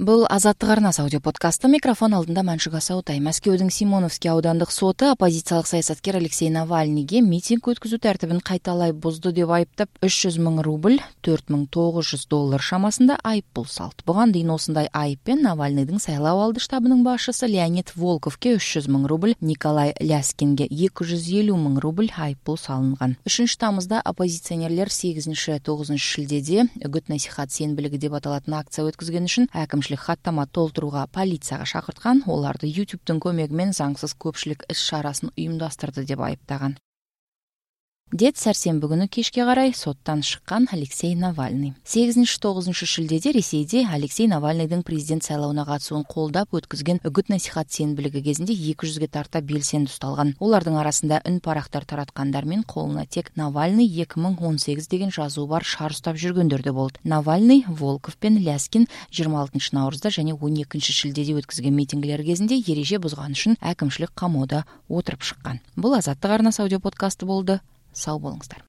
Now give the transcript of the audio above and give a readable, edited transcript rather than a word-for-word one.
Бұл Азаттық арнасы аудиоподкасты. Микрофон алдында Мәншүк Асаутай. Мәскеудің Симоновский аудандық соты оппозициялық саясаткер Алексей Навальныйге митинг өткізу тәртібін қайталай бұзды деп айыптап 300 000 рубль, $4,900 шамасында айыппұл салды. Бұған дейін осындай айыппен Навальныйдың сайлауалды штабының басшысы Леонид Волковке 300 000 рубль, Николай Ляскинге 250 000 рубль айыппұл салынған. 3 тамызда оппозиционерлер 8-9 шілдеде үгіт-насихат сенбілігі деп аталатын акция өткізген үшін әкімшілік хаттама толтыруға полицияға шақыртқан, оларды YouTube-тың көмегімен заңсыз көпшілік іс-шарасын ұйымдастырды деп айыптаған. Дед сәрсенбі күні кешке қарай соттан шыққан Алексей Навальный. 8-9 шілдеде Ресейде Алексей Навальныйдың президент сайлауына қатысуын қолдап өткізген үгіт-насихат сенбілігі кезінде 200-ге тарта белсенді ұсталған. Олардың арасында үн парақтар таратқандар мен қолына тек Навальный 2018 деген жазуы бар шар ұстап жүргендер де болды. Навальный, Волков пен Ляскин 26 наурызда және 12 шілдеде өткізген митингілер кезінде ереже бұзған үшін әкімшілік қамауда отырып шыққан. Бұл Азаттық арнасы аудиоподкасты болды. Сау болыңыздар.